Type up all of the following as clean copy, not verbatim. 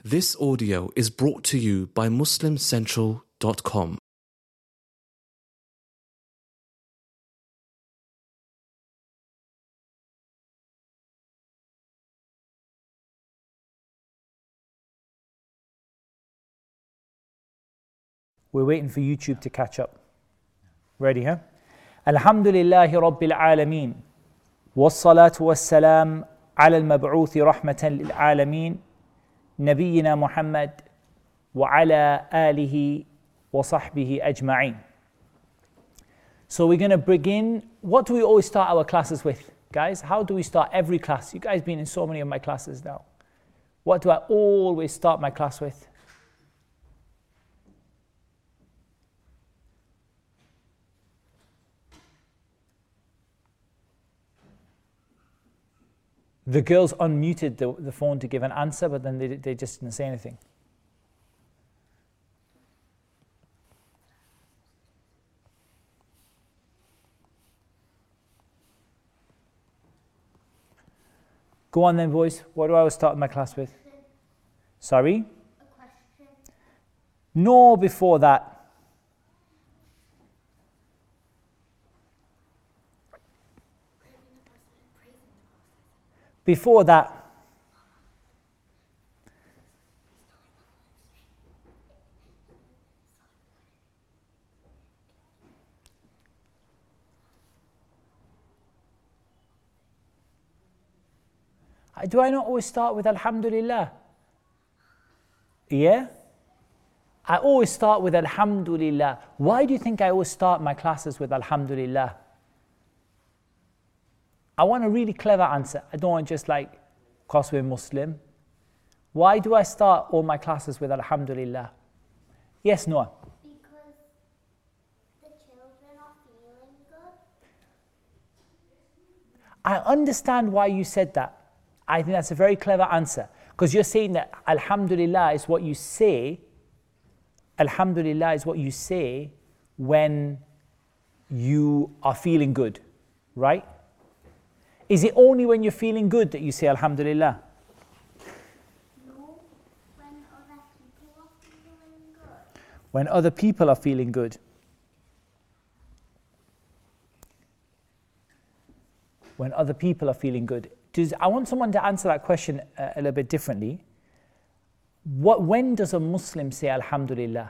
This audio is brought to you by MuslimCentral.com. We're waiting for YouTube to catch up. Ready, huh? Alhamdulillahi Rabbil Alameen. Wassalatu wassalam ala al-mab'uthi rahmatan lil alameen. Nabiyyina Muhammad wa ala alihi wa sahbihi ajma'een. So we're going to begin. What do we always start our classes with? Guys, how do we start every class? You guys been in so many of my classes now. What do I always start my class with? The girls unmuted the phone to give an answer, but then they just didn't say anything. Go on then, boys. What do I always start my class with? Sorry? A question. No, before that. Before that. Do I not always start with Alhamdulillah? Yeah? I always start with Alhamdulillah. Why do you think I always start my classes with Alhamdulillah? I want a really clever answer. I don't want just like, because we're Muslim. Why do I start all my classes with Alhamdulillah? Yes, Noah? Because the children are feeling good. I understand why you said that. I think that's a very clever answer. Because you're saying that Alhamdulillah is what you say. Alhamdulillah is what you say when you are feeling good, right? Is it only when you're feeling good that you say Alhamdulillah? No, when other people are feeling good. When other people are feeling good. When other people are feeling good. I want someone to answer that question a little bit differently. When does a Muslim say Alhamdulillah?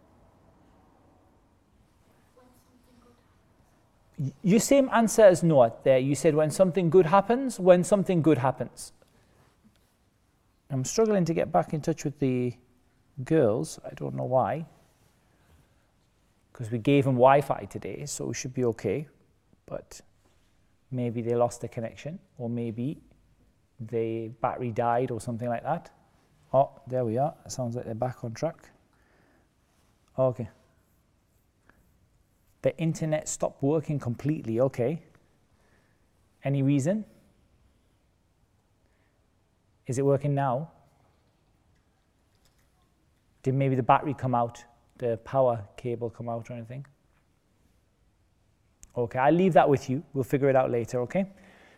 Your same answer as Noah there. You said when something good happens, when something good happens. I'm struggling to get back in touch with the girls. I don't know why. Because we gave them Wi-Fi today, so we should be okay. But maybe they lost the connection, or maybe the battery died or something like that. Oh, there we are. It sounds like they're back on track. Okay. The internet stopped working completely. Okay. Any reason? Is it working now? Did maybe the battery come out, the power cable come out or anything? Okay, I'll leave that with you. We'll figure it out later, okay?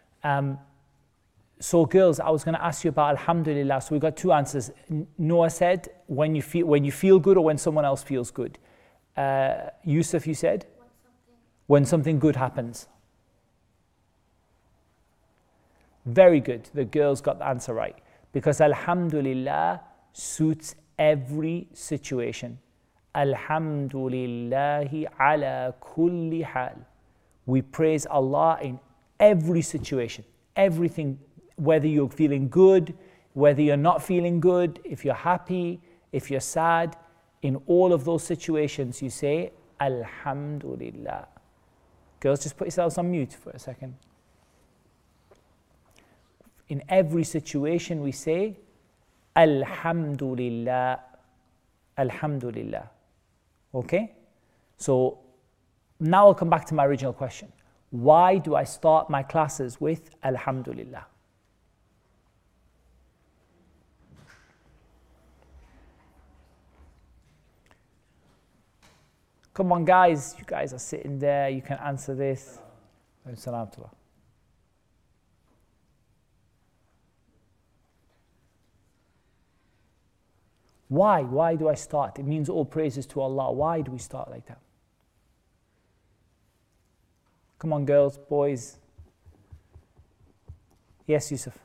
So girls, I was going to ask you about Alhamdulillah. So we got two answers. Noah said when you feel good or when someone else feels good. Yusuf, you said? When something good happens. Very good. The girls got the answer right. Because Alhamdulillah suits every situation. Alhamdulillahi ala kulli hal. We praise Allah in every situation. Everything, whether you're feeling good, whether you're not feeling good, if you're happy, if you're sad, in all of those situations you say Alhamdulillah. Girls, just put yourselves on mute for a second. In every situation we say Alhamdulillah. Alhamdulillah. Okay? So now I'll come back to my original question. Why do I start my classes with Alhamdulillah? Come on, guys. You guys are sitting there. You can answer this. Salam. Why? Why do I start? It means all praises to Allah. Why do we start like that? Come on, girls, boys. Yes, Yusuf.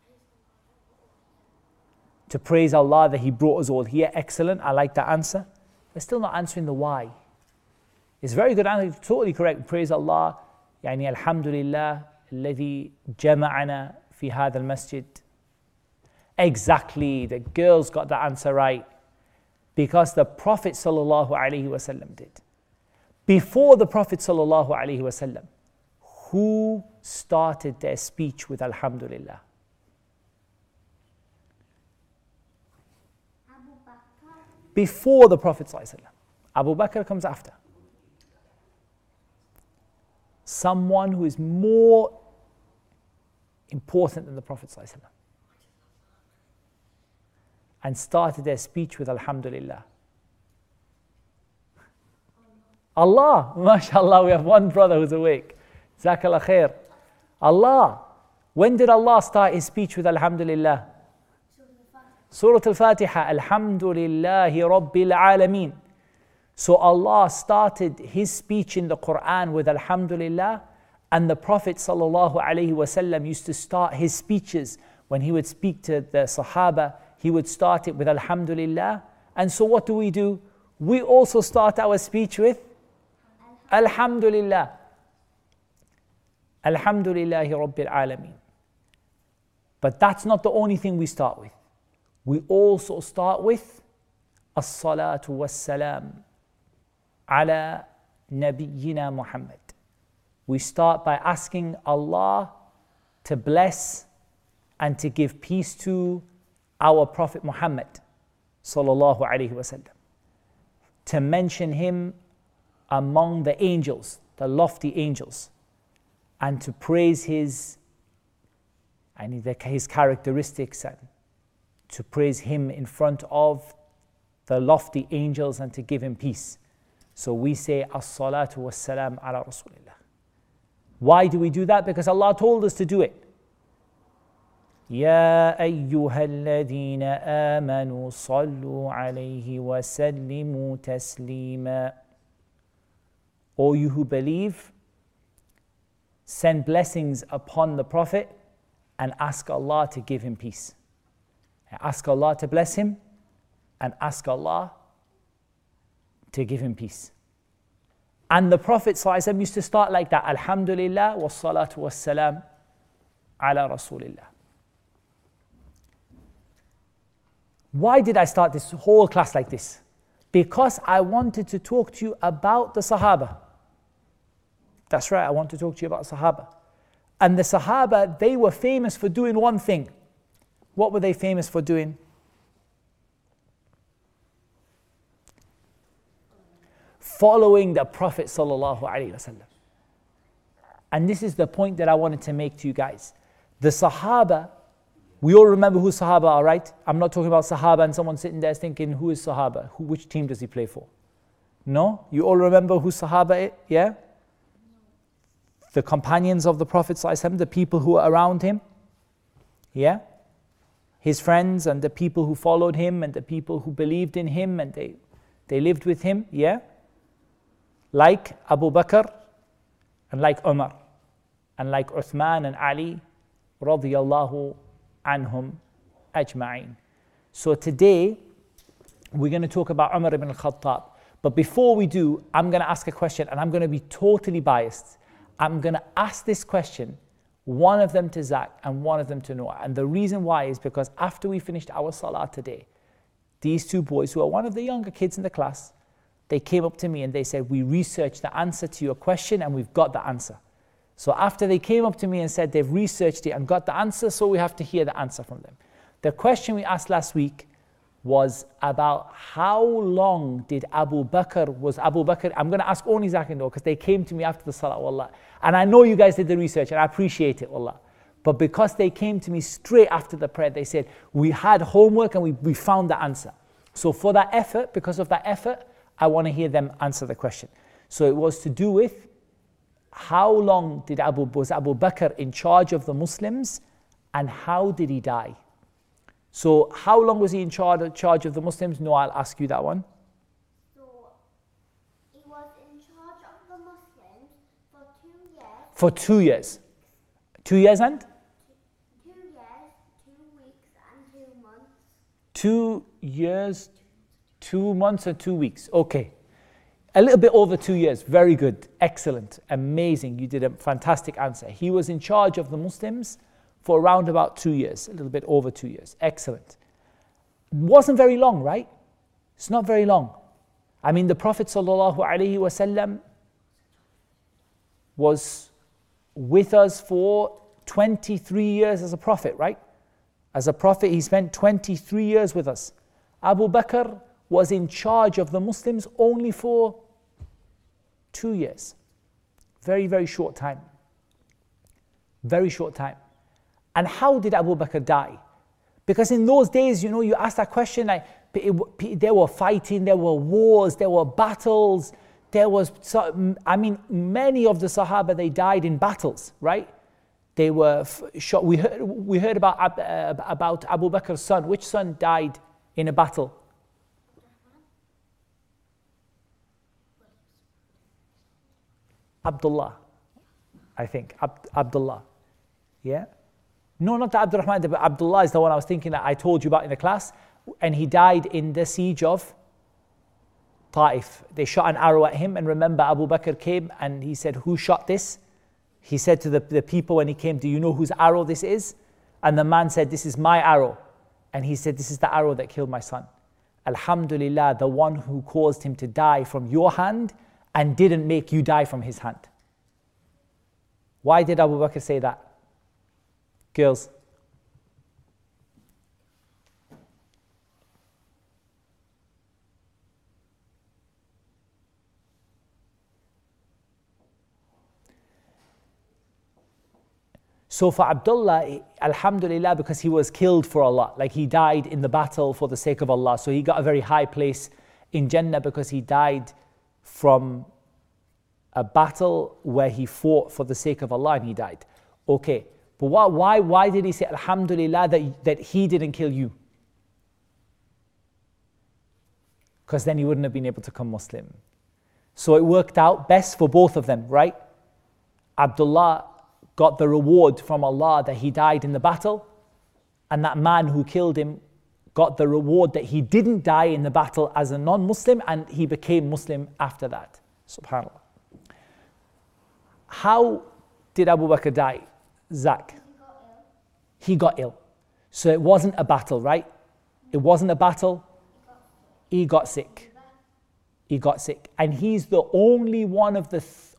To praise Allah that He brought us all here. Excellent. I like that answer. We're still not answering the why. It's very good answer. Totally correct. Praise Allah. يعني الحمد لله الذي جمعنا في هذا المسجد. Exactly. The girls got the answer right. Because the Prophet sallallahu alaihi wasallam did. Before the Prophet sallallahu alaihi wasallam, who started their speech with Alhamdulillah? Abu Bakr. Before the Prophet sallallahu alaihi wasallam. Abu Bakr comes after. Someone who is more important than the Prophet sallallahu alaihi wasallam. And started their speech with Alhamdulillah. Allah, mashallah, we have one brother who's awake. Jazakallah khair. Allah. When did Allah start His speech with Alhamdulillah? Surah Al-Fatiha. Alhamdulillahi Rabbil Alameen. So Allah started His speech in the Quran with Alhamdulillah, and the Prophet sallallahu alaihi wasallam used to start his speeches when he would speak to the Sahaba. He would start it with Alhamdulillah. And so what do? We also start our speech with Alhamdulillah. Alhamdulillahi Rabbil Alameen. But that's not the only thing we start with. We also start with As-salatu was-salam ala Nabiyyina Muhammad. We start by asking Allah to bless and to give peace to our Prophet Muhammad sallallahu alaihi wasallam, to mention him among the angels, the lofty angels, and to praise his characteristics, and to praise him in front of the lofty angels and to give him peace. So we say as-salatu was-salam ala Rasulillah. Why do we do that? Because Allah told us to do it. يا أيها الذين آمنوا صلوا عليه وسلموا تسليما. O you who believe, send blessings upon the Prophet and ask Allah to give him peace. Ask Allah to bless him and ask Allah to give him peace. And the Prophet ﷺ used to start like that. Alhamdulillah wa salatu wa salam ala Rasulillah. Why did I start this whole class like this? Because I wanted to talk to you about the Sahaba. That's right, I want to talk to you about Sahaba. And the Sahaba, they were famous for doing one thing. What were they famous for doing? Following the Prophet sallallahu alaihi wasallam. And this is the point that I wanted to make to you guys. The Sahaba, we all remember who Sahaba are, right? I'm not talking about Sahaba and someone sitting there thinking, who is Sahaba? Which team does he play for? No? You all remember who Sahaba is? Yeah? The companions of the Prophet ﷺ, the people who were around him. Yeah? His friends and the people who followed him and the people who believed in him and they lived with him. Yeah? Like Abu Bakr and like Umar and like Uthman and Ali radiyallahu anhum ajma'in. So today we're going to talk about Umar ibn al-Khattab. But before we do, I'm going to ask a question and I'm going to be totally biased. I'm going to ask this question, one of them to Zach and one of them to Noah. And the reason why is because after we finished our salah today, these two boys who are one of the younger kids in the class, they came up to me and they said, we researched the answer to your question and we've got the answer. So after they came up to me and said they've researched it and got the answer, so we have to hear the answer from them. The question we asked last week was about how long did Abu Bakr, I'm going to ask only Zach and Noah because they came to me after the salah, wallah. And I know you guys did the research and I appreciate it, wallah. But because they came to me straight after the prayer, they said, we had homework and we found the answer. So for that effort, because of that effort, I want to hear them answer the question. So it was to do with how long was Abu Bakr in charge of the Muslims and how did he die? So how long was he in charge of the Muslims? No, I'll ask you that one. So he was in charge of the Muslims for 2 years. For 2 years. 2 years and? 2 years, 2 weeks, and 2 months. 2 years, 2 months, and 2 weeks. Okay. A little bit over 2 years. Very good. Excellent. Amazing. You did a fantastic answer. He was in charge of the Muslims for around about 2 years, a little bit over 2 years. Excellent. Wasn't very long, right? It's not very long. I mean, the Prophet ﷺ was with us for 23 years as a prophet, right? As a prophet, he spent 23 years with us. Abu Bakr was in charge of the Muslims only for 2 years. Very, very short time. Very short time. And how did Abu Bakr die? Because in those days, you ask that question, there were fighting, there were wars, there were battles, many of the Sahaba, they died in battles, right? They were shot. We heard about Abu Bakr's son. Which son died in a battle? Abdullah, I think. Abdullah. Yeah? No, not Abdurrahman, but Abdullah is the one I was thinking that I told you about in the class. And he died in the siege of Ta'if. They shot an arrow at him, and remember Abu Bakr came and he said, "Who shot this?" He said to the people when he came, "Do you know whose arrow this is?" And the man said, "This is my arrow." And he said, "This is the arrow that killed my son." Alhamdulillah, the one who caused him to die from your hand and didn't make you die from his hand. Why did Abu Bakr say that? Girls. So for Abdullah, alhamdulillah, because he was killed for Allah, like he died in the battle for the sake of Allah. So he got a very high place in Jannah because he died from a battle where he fought for the sake of Allah and he died. Okay, but why did he say alhamdulillah that he didn't kill you? Because then he wouldn't have been able to become Muslim. So it worked out best for both of them, right? Abdullah got the reward from Allah that he died in the battle, and that man who killed him got the reward that he didn't die in the battle as a non-Muslim, and he became Muslim after that. SubhanAllah. How did Abu Bakr die? Zach? He got ill. So it wasn't a battle, right? It wasn't a battle. He got sick. He got sick. And he's the only one of the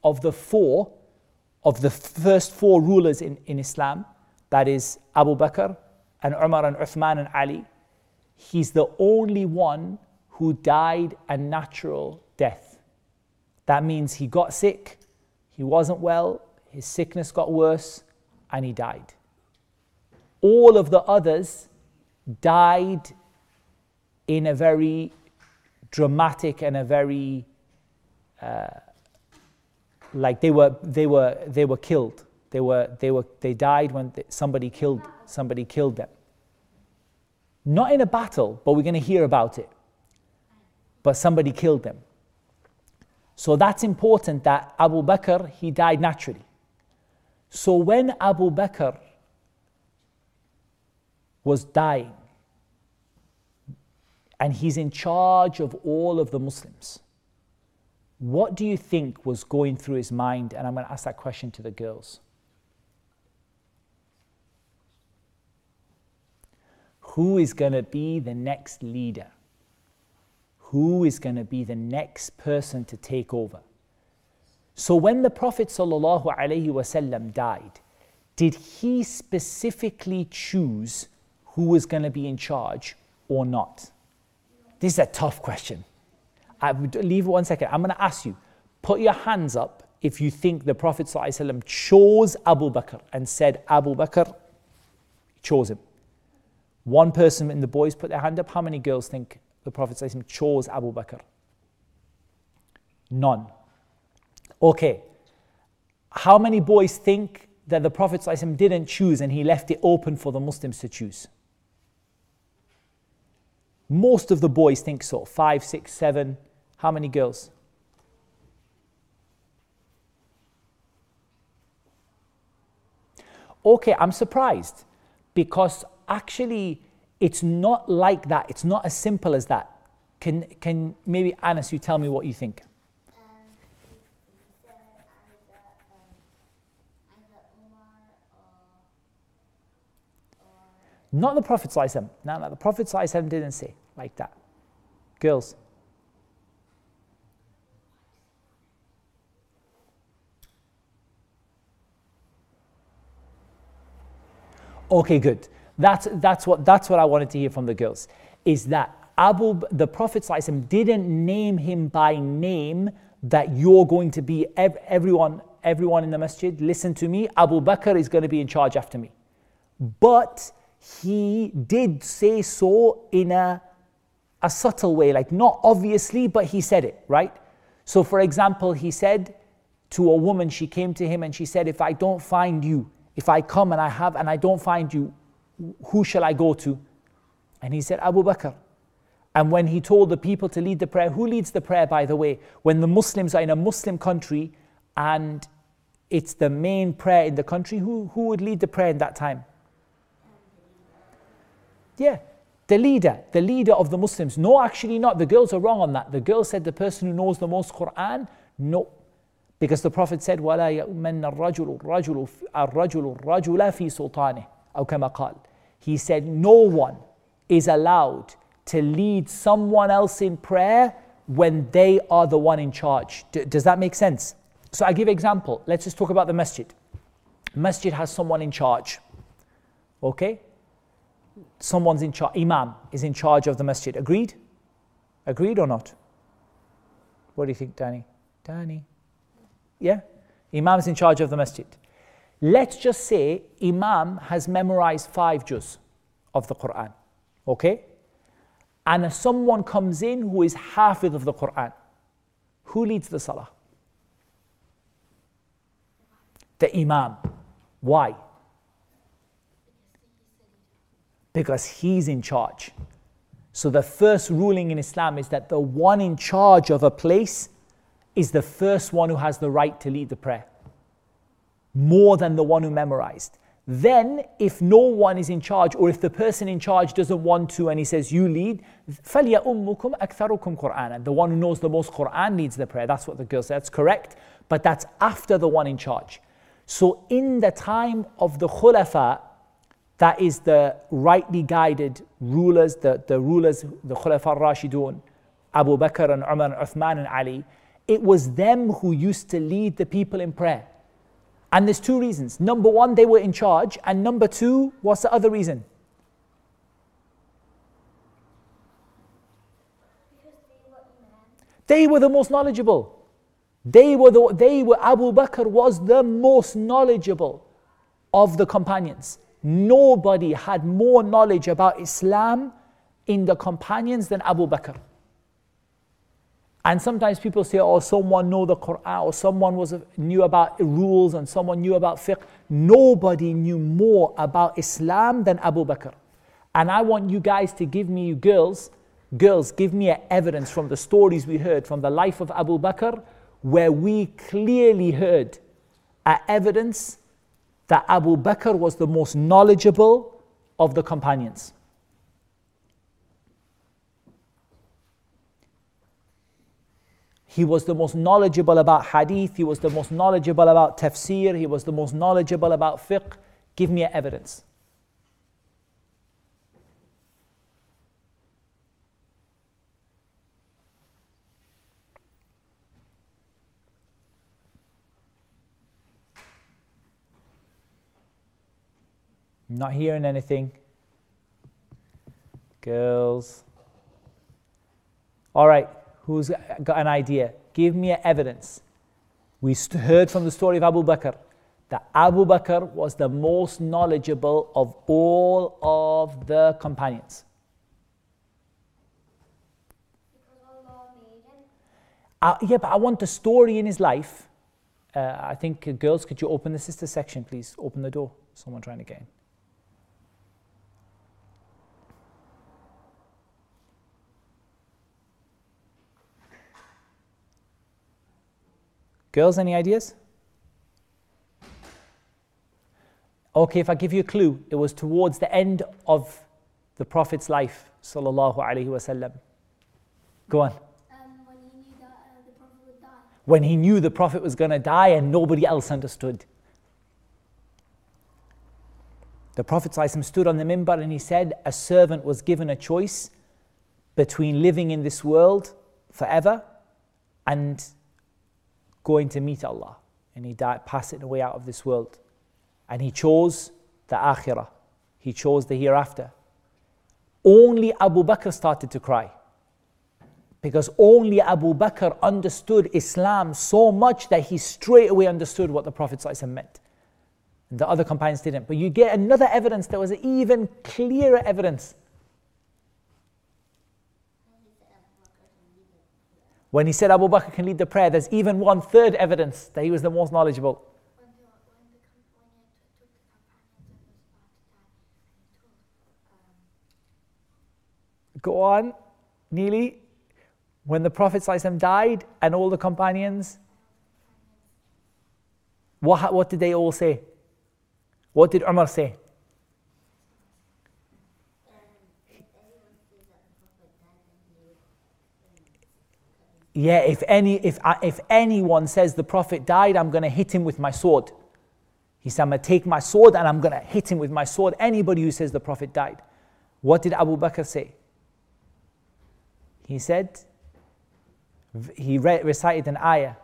first four rulers in Islam, that is Abu Bakr and Umar and Uthman and Ali. He's the only one who died a natural death. That means he got sick, he wasn't well, his sickness got worse, and he died. All of the others died in a very dramatic and a very like they were killed. They died when somebody killed them. Not in a battle, but we're going to hear about it. But somebody killed them. So that's important that Abu Bakr, he died naturally. So when Abu Bakr was dying, and he's in charge of all of the Muslims, what do you think was going through his mind? And I'm going to ask that question to the girls. Who is going to be the next leader? Who is going to be the next person to take over? So when the Prophet ﷺ died, did he specifically choose who was going to be in charge or not? This is a tough question. I would leave it 1 second. I'm going to ask you, put your hands up if you think the Prophet ﷺ chose Abu Bakr and said Abu Bakr chose him. One person in the boys put their hand up. How many girls think the Prophet ﷺ chose Abu Bakr? None. Okay. How many boys think that the Prophet ﷺ didn't choose and he left it open for the Muslims to choose? Most of the boys think so. 5, 6, 7. How many girls? Okay, I'm surprised because actually it's not like that. It's not as simple as that. Can maybe Anas, you tell me what you think? Not the Prophet ﷺ. No, the Prophet ﷺ didn't say like that. Girls. Okay, good. That's what I wanted to hear from the girls. Is that the Prophet ﷺ didn't name him by name that you're going to be everyone in the masjid. Listen to me. Abu Bakr is going to be in charge after me. But he did say so in a subtle way, like not obviously, but he said it, right? So for example, he said to a woman, she came to him and she said, if I don't find you, if I come and I don't find you, who shall I go to? And he said, Abu Bakr. And when he told the people to lead the prayer, who leads the prayer, by the way? When the Muslims are in a Muslim country and it's the main prayer in the country, who would lead the prayer in that time? Yeah, the leader of the Muslims. No, actually not. The girls are wrong on that. The girls said the person who knows the most Quran. No, because the Prophet said, وَلَا يَؤْمَنَّ الرَّجُلُ الرَّجُلُ فِي سُلْطَانِهِ أو كما قال. He said, no one is allowed to lead someone else in prayer when they are the one in charge. Does that make sense? So I give example. Let's just talk about the masjid. Masjid has someone in charge. Okay? Someone's in charge. Imam is in charge of the masjid. Agreed? Agreed or not? What do you think, Danny? Yeah? Imam is in charge of the masjid. Let's just say Imam has memorized 5 juz of the Quran. Okay? And someone comes in who is hafidh of the Quran. Who leads the salah? The Imam. Why? Because he's in charge. So the first ruling in Islam is that the one in charge of a place is the first one who has the right to lead the prayer, more than the one who memorized. Then, if no one is in charge, or if the person in charge doesn't want to and he says, you lead, فَلْيَأُمُّكُمْ أَكْثَرُكُمْ قُرْآنًا. The one who knows the most Quran leads the prayer. That's what the girl said. That's correct. But that's after the one in charge. So in the time of the Khulafa, that is the rightly guided rulers, the rulers, the Khulafa al-Rashidun, Abu Bakr and Umar and Uthman and Ali, it was them who used to lead the people in prayer. And there's 2 reasons. Number 1, they were in charge. And number 2, what's the other reason? Because they were imam. They were the most knowledgeable. Abu Bakr was the most knowledgeable of the companions. Nobody had more knowledge about Islam in the companions than Abu Bakr. And sometimes people say, oh, someone knew the Quran, or someone knew about rules, and someone knew about fiqh. Nobody knew more about Islam than Abu Bakr. And I want you guys to give me, you girls, give me evidence from the stories we heard from the life of Abu Bakr, where we clearly heard evidence that Abu Bakr was the most knowledgeable of the companions. He was the most knowledgeable about hadith, he was the most knowledgeable about tafsir, he was the most knowledgeable about fiqh. Give me evidence. Not hearing anything. Girls. All right. Who's got an idea? Give me evidence. We heard from the story of Abu Bakr that Abu Bakr was the most knowledgeable of all of the companions. Because Allah made him. Yeah, but I want the story in his life. I think, girls, could you open the sister section, please? Open the door. Someone trying to get in. Girls, any ideas? Okay, if I give you a clue, it was towards the end of the Prophet's life, sallallahu alaihi wasallam. Go on. When he knew that the Prophet would die. When he knew the Prophet was going to die and nobody else understood. The Prophet ﷺ stood on the minbar and he said, a servant was given a choice between living in this world forever and going to meet Allah. And he died, passing away out of this world. And he chose the akhirah. He chose the hereafter. Only Abu Bakr started to cry. Because only Abu Bakr understood Islam so much that he straight away understood what the Prophet ﷺ meant. And the other companions didn't. But you get another evidence, there was even clearer evidence. When he said Abu Bakr can lead the prayer, there's even one third evidence that he was the most knowledgeable. Go on, Neely. When the Prophet ﷺ died and all the companions, what did they all say? What did Umar say? Yeah, if anyone says the Prophet died, I'm going to hit him with my sword. He said, I'm going to take my sword and I'm going to hit him with my sword. Anybody who says the Prophet died. What did Abu Bakr say? He said, recited an ayah.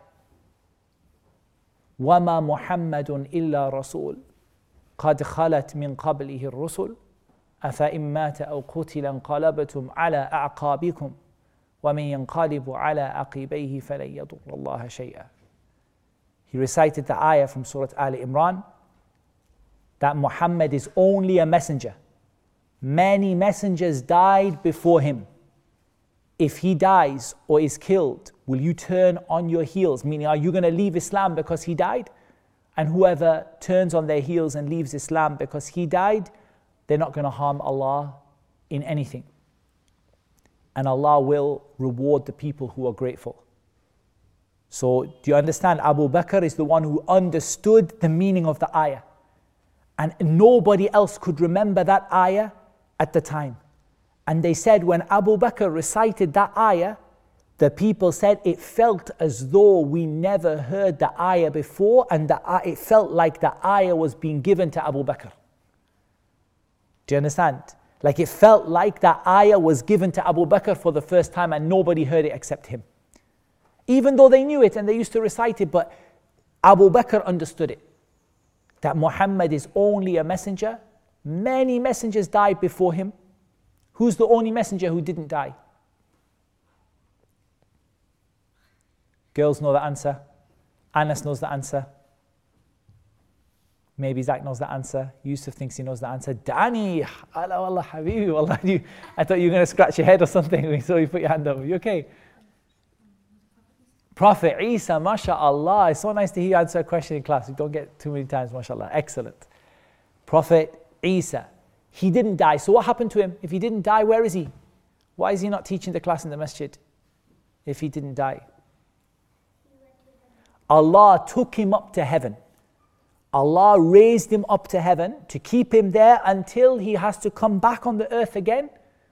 وَمَا مُحَمَّدٌ إِلَّا رَسُولٌ قَدْ خَلَتْ مِنْ قَبْلِهِ الرُّسُلُ أَفَإِنْ مَاتَ أَوْ قُتِلَ انقَلَبْتُمْ عَلَى أَعْقَابِكُمْ وَمَنْ يَنْقَلِبُ عَلَى عَقِبَيْهِ فَلَنْ يَضُرَّ اللَّهَ شَيْئًا. He recited the ayah from Surah Al Imran that Muhammad is only a messenger. Many messengers died before him. If he dies or is killed, will you turn on your heels? Meaning, are you going to leave Islam because he died? And whoever turns on their heels and leaves Islam because he died, they're not going to harm Allah in anything. And Allah will reward the people who are grateful. So, do you understand? Abu Bakr is the one who understood the meaning of the ayah. And nobody else could remember that ayah at the time. And they said when Abu Bakr recited that ayah, the people said it felt as though we never heard the ayah before, and it felt like the ayah was being given to Abu Bakr. Do you understand? Like it felt like that ayah was given to Abu Bakr for the first time and nobody heard it except him. Even though they knew it and they used to recite it, but Abu Bakr understood it. That Muhammad is only a messenger. Many messengers died before him. Who's the only messenger who didn't die? Girls know the answer. Anas knows the answer. Maybe Zach knows the answer. Yusuf thinks he knows the answer. Danny, Allah Allah Habibi, Wallahi, I thought you were going to scratch your head or something, so you put your hand up. You okay? Prophet Isa, mashallah. It's so nice to hear you answer a question in class. You don't get too many times, mashallah. Excellent. Prophet Isa, he didn't die. So what happened to him? If he didn't die, where is he? Why is he not teaching the class in the masjid? If he didn't die. Allah took him up to heaven. Allah raised him up to heaven to keep him there until he has to come back on the earth again.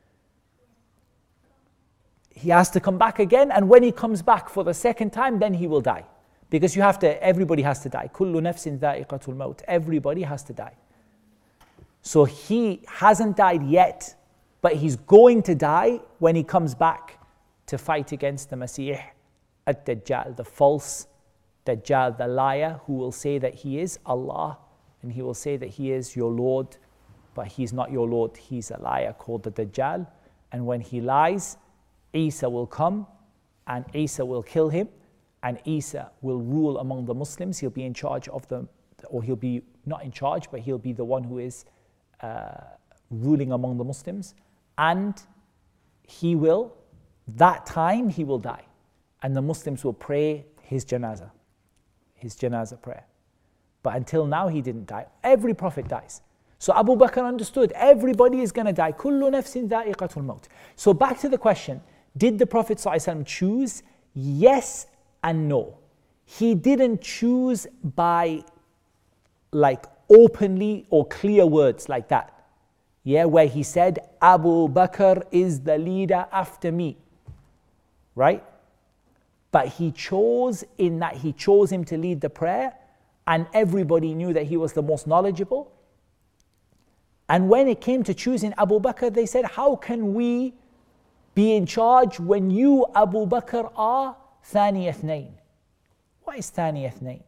He has to come back again, and when he comes back for the second time, then he will die. Because everybody has to die. كُلُّ نَفْسٍ ذَائِقَةُ الْمَوْتِ. Everybody has to die. So he hasn't died yet, but he's going to die when he comes back to fight against the Masih ad-Dajjal, the false Dajjal, the liar, who will say that he is Allah, and he will say that he is your Lord, but he's not your Lord. He's a liar called the Dajjal. And when he lies, Isa will come and Isa will kill him, and Isa will rule among the Muslims. He'll be in charge of them, or he'll be not in charge, but he'll be the one who is ruling among the Muslims. And he will, that time he will die, and the Muslims will pray his janazah prayer. But until now he didn't die. Every prophet dies. So Abu Bakr understood everybody is going to die. كُلُّ نَفْسٍ ذَائِقَةُ الْمَوْتِ. So back to the question, did the Prophet ﷺ choose? Yes and no. he didn't choose by like openly or clear words like that. Yeah, where he said, Abu Bakr is the leader after me. Right? But he chose in that he chose him to lead the prayer, and everybody knew that he was the most knowledgeable. And when it came to choosing Abu Bakr, they said, how can we be in charge when you, Abu Bakr, are Thani Ithnain? What is Thani Ithnain?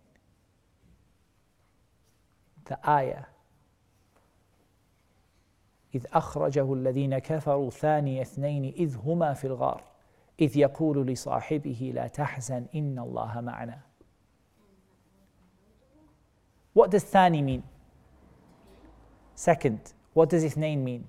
The ayah. إذ أخرجه الذين كفروا ثاني اثنين إذ هما في الغار إذ يقول لصاحبه لا تحزن إن الله معنا. What does ثاني mean? Second. What does اثنين mean?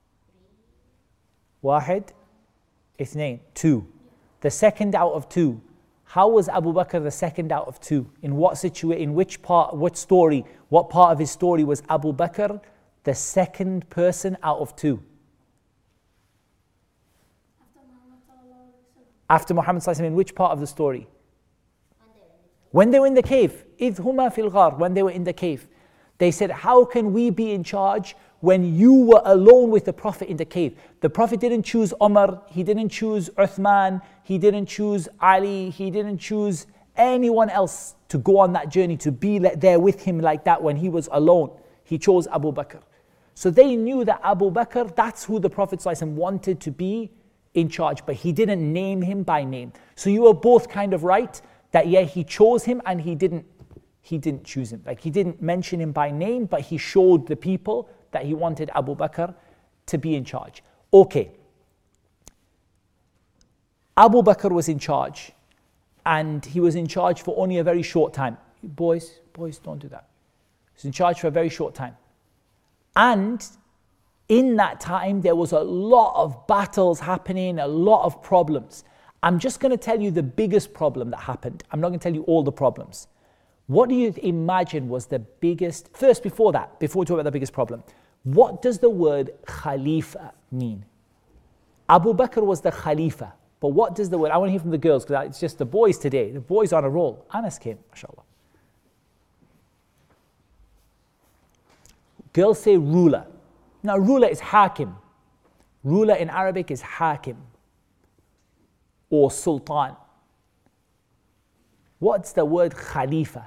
واحد اثنين, two. The second out of two. How was Abu Bakr the second out of two? In what situation, in which part, what story, what part of his story was Abu Bakr the second person out of two? After Muhammad sallallahu alaihi wasallam, in which part of the story? When they were in the cave. إِذْ هُمَا فِي الْغَارِ. When they were in the cave. They said, how can we be in charge when you were alone with the Prophet in the cave? The Prophet didn't choose Umar, he didn't choose Uthman, he didn't choose Ali, he didn't choose anyone else to go on that journey, to be there with him like that when he was alone. He chose Abu Bakr. So they knew that Abu Bakr, that's who the Prophet ﷺ wanted to be in charge, but he didn't name him by name. So you were both kind of right, that yeah, he chose him and he didn't choose him. Like he didn't mention him by name, but he showed the people that he wanted Abu Bakr to be in charge. Okay. Abu Bakr was in charge, and he was in charge for only a very short time. Boys, don't do that. He was in charge for a very short time. And in that time, there was a lot of battles happening, a lot of problems. I'm just going to tell you the biggest problem that happened. I'm not going to tell you all the problems. What do you imagine was the biggest, first before we talk about the biggest problem, what does the word Khalifa mean? Abu Bakr was the Khalifa, but what does the word, I want to hear from the girls because it's just the boys today, the boys on a roll. Anas came, mashallah. Girls say ruler. Now ruler is hakim. Ruler in Arabic is hakim or sultan. What's the word Khalifa?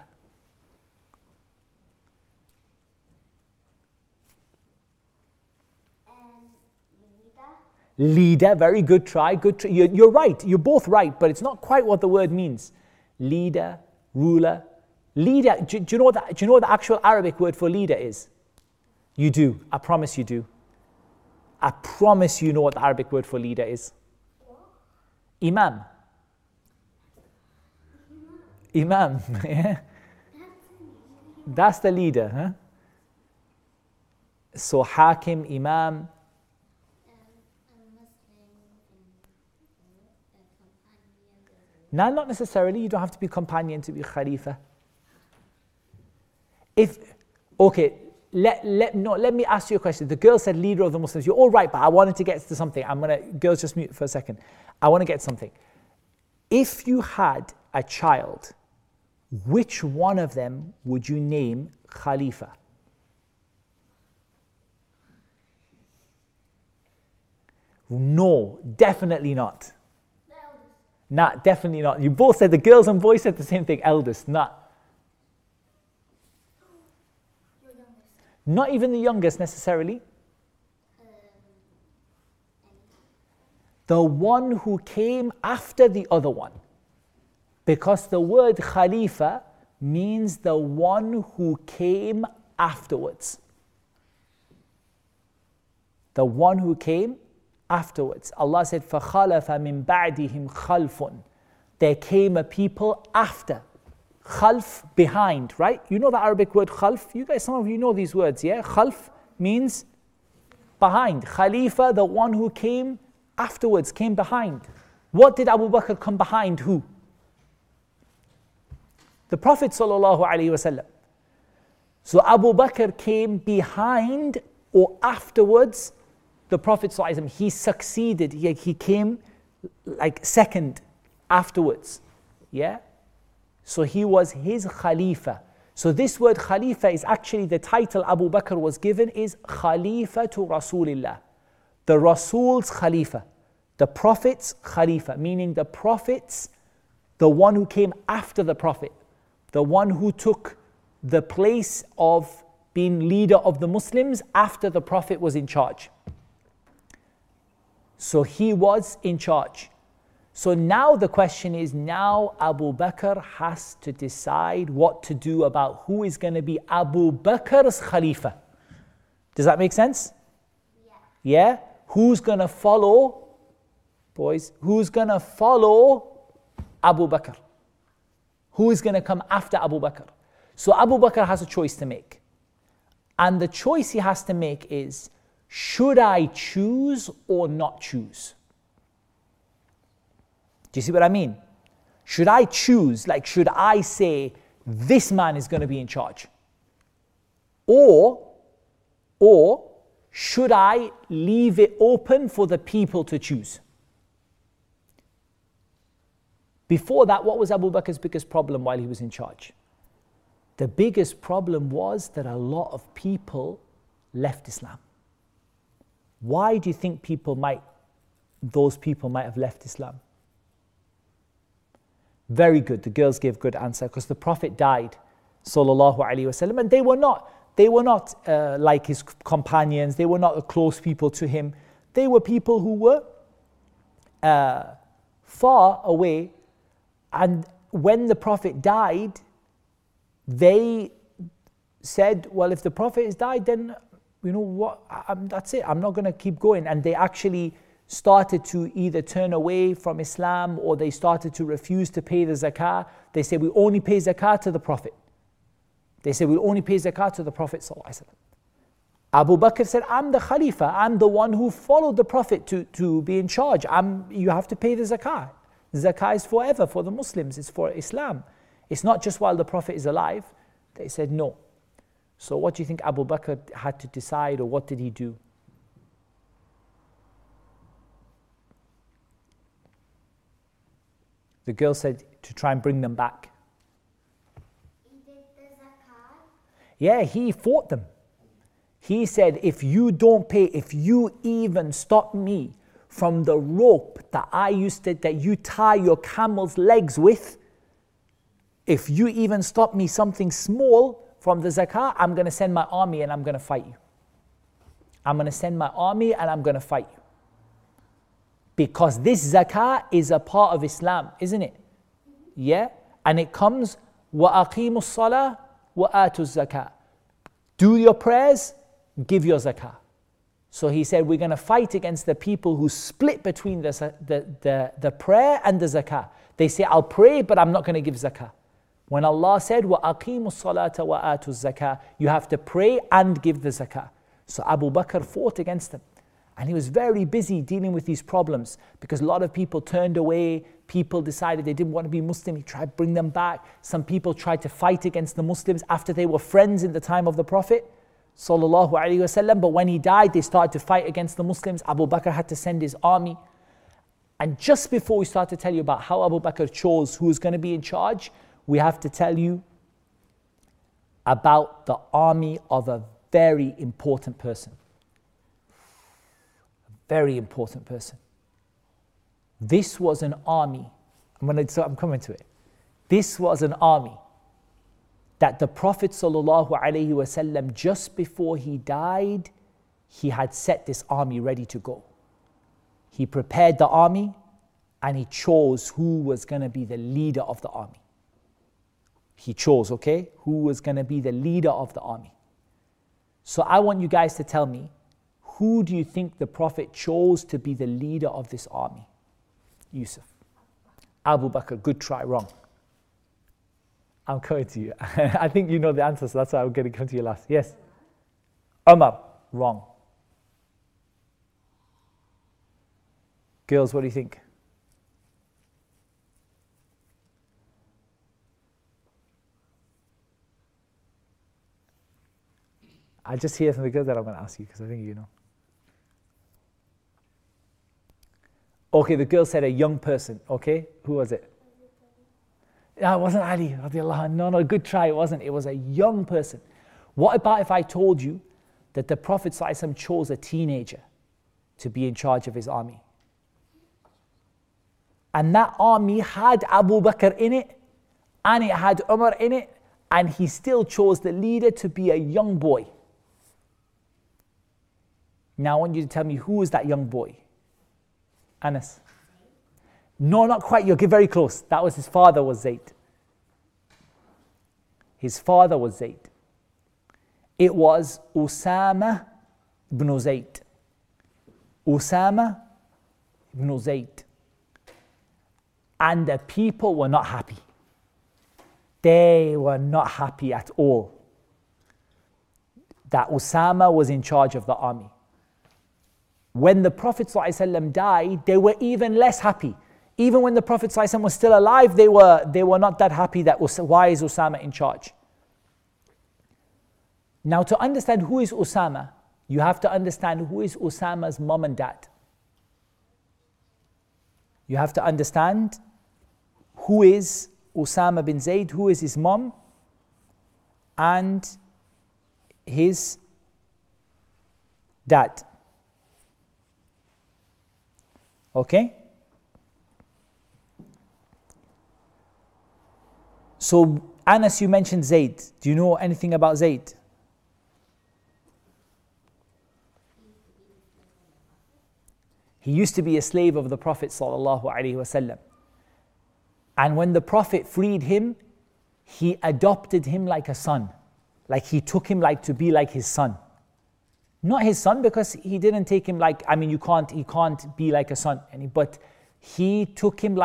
Leader, very good try, You're right, you're both right, but it's not quite what the word means. Leader, ruler. Leader, do you know what the actual Arabic word for leader is? You do, I promise you do. I promise you know what the Arabic word for leader is. Imam. Imam, yeah. That's the leader, huh? So Hakim, Imam. No, not necessarily. You don't have to be companion to be Khalifa. Let me ask you a question. The girl said leader of the Muslims. You're all right, but I wanted to get to something. Girls, just mute for a second. I want to get something. If you had a child, which one of them would you name Khalifa? No, definitely not. Nah, definitely not. You both said, the girls and boys said the same thing, eldest, not. Not even the youngest necessarily. The one who came after the other one. Because the word Khalifa means the one who came afterwards. The one who came afterwards. Allah said, فَخَلَفَ مِن بَعْدِهِمْ خَلْفٌ. There came a people after. Khalf, behind, right? You know the Arabic word khalf? You guys, some of you know these words, yeah? Khalf means behind. Khalifa, the one who came afterwards, came behind. What did Abu Bakr come behind? Who? The Prophet sallallahu alaihi wasallam. So Abu Bakr came behind or afterwards the Prophet sallallahu alaihi wasallam. He succeeded. He came like second afterwards. Yeah. So he was his Khalifa. So this word Khalifa is actually the title Abu Bakr was given is Khalifa to Rasulillah. The Rasul's Khalifa. The Prophet's Khalifa. Meaning the Prophet's, the one who came after the Prophet. The one who took the place of being leader of the Muslims after the Prophet was in charge. So he was in charge. So now the question is, now Abu Bakr has to decide what to do about who is going to be Abu Bakr's Khalifa. Does that make sense? Yeah? Who's going to follow, boys, who's going to follow Abu Bakr? Who is going to come after Abu Bakr? So Abu Bakr has a choice to make. And the choice he has to make is, should I choose or not choose? Do you see what I mean? Should I choose, like should I say, this man is going to be in charge? Or should I leave it open for the people to choose? Before that, what was Abu Bakr's biggest problem while he was in charge? The biggest problem was that a lot of people left Islam. Why do you think those people might have left Islam? Very good, the girls gave good answer, because the Prophet died, sallallahu alaihi wasallam, and they were not like his companions, they were not close people to him. They were people who were far away, and when the Prophet died, they said, well, if the Prophet has died, then you know what, that's it, I'm not going to keep going. And they actually started to either turn away from Islam, or they started to refuse to pay the zakah. They said, we only pay zakah to the Prophet. They said, we only pay zakah to the Prophet sallallahu alaihi wasallam. Abu Bakr said, I'm the Khalifa, I'm the one who followed the Prophet to be in charge. You have to pay the zakah. Zakah is forever for the Muslims, it's for Islam. It's not just while the Prophet is alive. They said no. So what do you think Abu Bakr had to decide, or what did he do? The girl said to try and bring them back. He did the zakat. Yeah, he fought them. He said, if you don't pay, if you even stop me from the rope that you tie your camel's legs with, if you even stop me something small from the zakah, I'm going to send my army and I'm going to fight you. I'm going to send my army and I'm going to fight you. Because this zakah is a part of Islam, isn't it? Yeah? And it comes, وَأَقِيمُوا الصَّلَاةِ وَآتُوا الزَّكَاةِ. Do your prayers, give your zakah. So he said, we're going to fight against the people who split between the prayer and the zakah. They say, I'll pray, but I'm not going to give zakah. When Allah said, وَأَقِيمُوا الصَّلَاةَ وَآتُوا الزَّكَاةِ, you have to pray and give the zakah. So Abu Bakr fought against them. And he was very busy dealing with these problems, because a lot of people turned away. People decided they didn't want to be Muslim. He tried to bring them back. Some people tried to fight against the Muslims after they were friends in the time of the Prophet sallallahu alaihi wasallam. But when he died, they started to fight against the Muslims. Abu Bakr had to send his army. And just before we start to tell you about how Abu Bakr chose who was going to be in charge, we have to tell you about the army of a very important person. Very important person. This was an army. I'm coming to it. This was an army that the Prophet ﷺ, just before he died, he had set this army ready to go. He prepared the army and he chose who was going to be the leader of the army. He chose, who was going to be the leader of the army. So I want you guys to tell me, who do you think the Prophet chose to be the leader of this army? Yusuf. Abu Bakr, good try, wrong. I'm coming to you. I think you know the answer, so that's why I'm going to come to you last. Yes? Umar, wrong. Girls, what do you think? I just hear from the girls that I'm going to ask you, because I think you know. Okay, the girl said a young person. Okay, who was it? No, it wasn't Ali radiallahu anhu. No, good try, it wasn't. It was a young person. What about if I told you that the Prophet ﷺ chose a teenager to be in charge of his army? And that army had Abu Bakr in it, and it had Umar in it, and he still chose the leader to be a young boy. Now I want you to tell me, who is that young boy? Anas. No, not quite. You're very close. That was his father, was Zayd. His father was Zayd. It was Usama ibn Zayd. Usama ibn Zayd. And the people were not happy. They were not happy at all that Usama was in charge of the army. When the Prophet ﷺ died, they were even less happy. Even when the Prophet ﷺ was still alive, they were not that happy that why is Usama in charge? Now, to understand who is Usama, you have to understand who is Usama's mom and dad. You have to understand who is Usama bin Zayd, who is his mom and his dad. Okay? So, Anas, you mentioned Zayd. Do you know anything about Zayd? He used to be a slave of the Prophet ﷺ. And when the Prophet freed him, he adopted him like a son. Like he took him like to be like his son. Not his son, because he didn't take him like, he can't be like a son. But he took him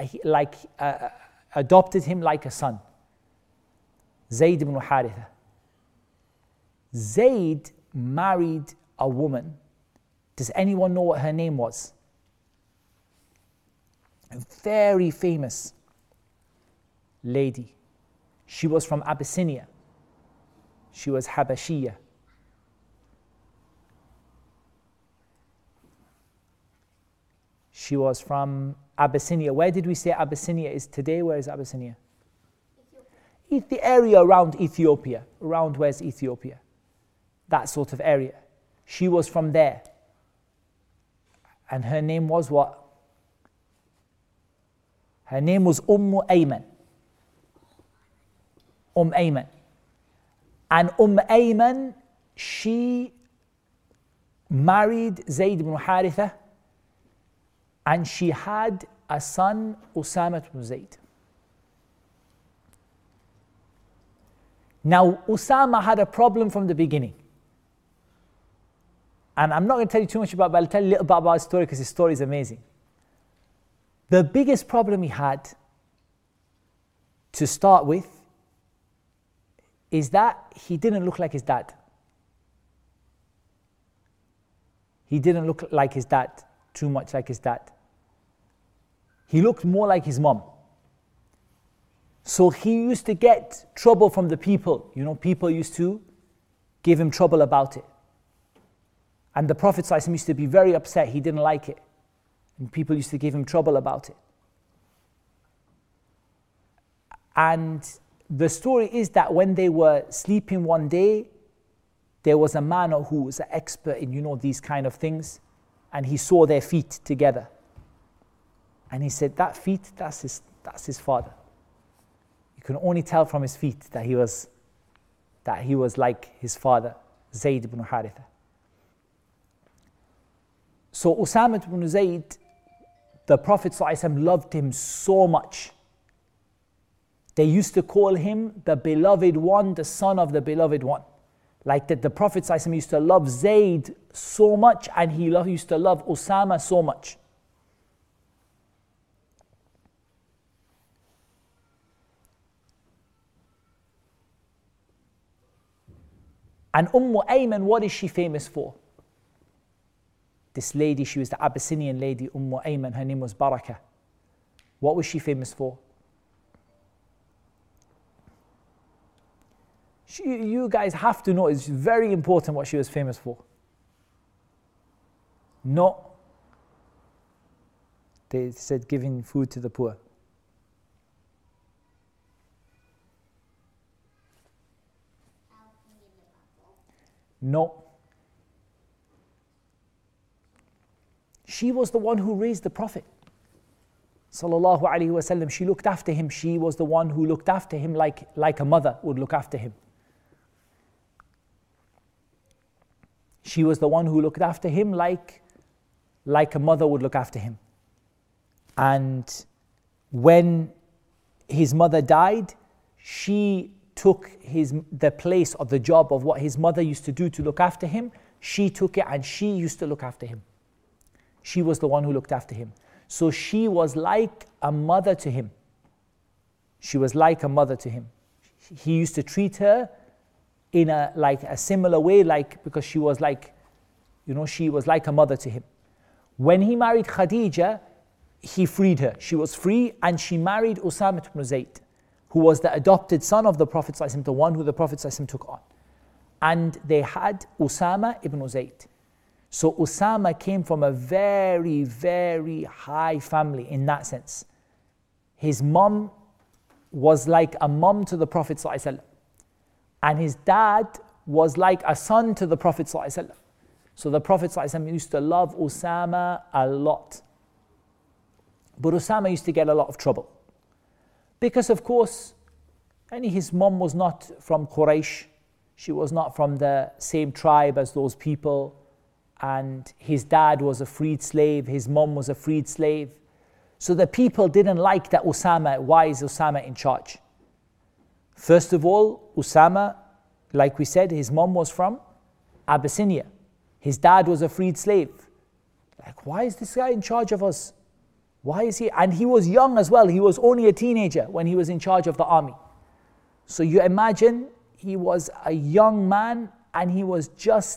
adopted him like a son. Zayd ibn Haritha. Zayd married a woman. Does anyone know what her name was? A very famous lady. She was from Abyssinia. She was Habashiyya. She was from Abyssinia. Where did we say Abyssinia is today? Where is Abyssinia? The area around Ethiopia. Around where's Ethiopia? That sort of area. She was from there. And her name was what? Her name was Ayman. Ayman. And Ayman, she married Zayd ibn Haritha, and she had a son, Usama ibn Zayd. Now, Usama had a problem from the beginning. And I'm not going to tell you too much about it, but I'll tell you a little bit about his story because his story is amazing. The biggest problem he had to start with is that he didn't look like his dad. He didn't look like his dad, too much like his dad. He looked more like his mom. So he used to get trouble from the people. People used to give him trouble about it. And the Prophet ﷺ used to be very upset. He didn't like it. And people used to give him trouble about it. And the story is that when they were sleeping one day, there was a man who was an expert in, these kind of things. And he saw their feet together. And he said, that feet, that's his father. You can only tell from his feet that he was like his father, Zayd ibn Haritha. So Usama ibn Zayd, the Prophet ﷺ loved him so much. They used to call him the beloved one, the son of the beloved one. Like that the Prophet ﷺ used to love Zayd so much, and he used to love Usama so much. And Ayman, what is she famous for? This lady, she was the Abyssinian lady, Ayman, her name was Barakah. What was she famous for? You guys have to know, it's very important what she was famous for. No. They said giving food to the poor. No. She was the one who raised the Prophet sallallahu alaihi wasallam. She looked after him. She was the one who looked after him like a mother would look after him. She was the one who looked after him like a mother would look after him. And when his mother died, she took the place of the job of what his mother used to do to look after him. She took it and she used to look after him. She was the one who looked after him. So she was like a mother to him. She was like a mother to him. He used to treat her in a similar way, because she was she was like a mother to him. When he married Khadija, he freed her. She was free, and she married Usama ibn Zayd, who was the adopted son of the Prophet ﷺ, the one who the Prophet ﷺ took on. And they had Usama ibn Zayd. So Usama came from a very, very high family in that sense. His mom was like a mom to the Prophet ﷺ, and his dad was like a son to the Prophet ﷺ. So the Prophet ﷺ used to love Usama a lot. But Usama used to get a lot of trouble. Because of course, his mom was not from Quraysh. She was not from the same tribe as those people. And his dad was a freed slave. His mom was a freed slave. So the people didn't like that Usama. Why is Usama in charge? First of all, Usama, like we said, his mom was from Abyssinia. His dad was a freed slave. Like, why is this guy in charge of us? Why is he? And he was young as well. He was only a teenager when he was in charge of the army. So you imagine, he was a young man, and he was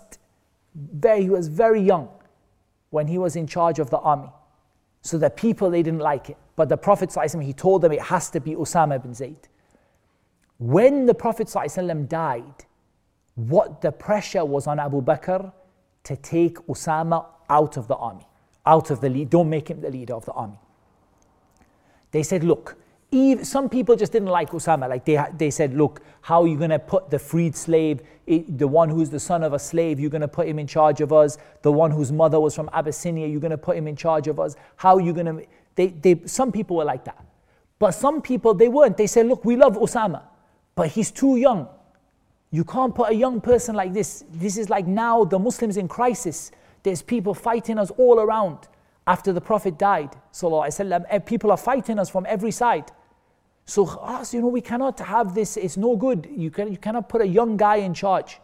very young when he was in charge of the army. So the people, they didn't like it. But the Prophet ﷺ, he told them it has to be Usama ibn Zayd. When the Prophet ﷺ died, what the pressure was on Abu Bakr to take Usama out of the army, out of the lead. Don't make him the leader of the army. They said, look, some people just didn't like Usama. Like they said, look, how are you going to put the freed slave, the one who's the son of a slave, you're going to put him in charge of us? The one whose mother was from Abyssinia, you're going to put him in charge of us? How are you going to... Some people were like that. But some people, they weren't. They said, look, we love Usama, but he's too young. You can't put a young person like this. This is like now the Muslims in crisis. There's people fighting us all around. After the Prophet died, sallallahu alaihi wasallam, people are fighting us from every side. So us, we cannot have this. It's no good. You cannot put a young guy in charge.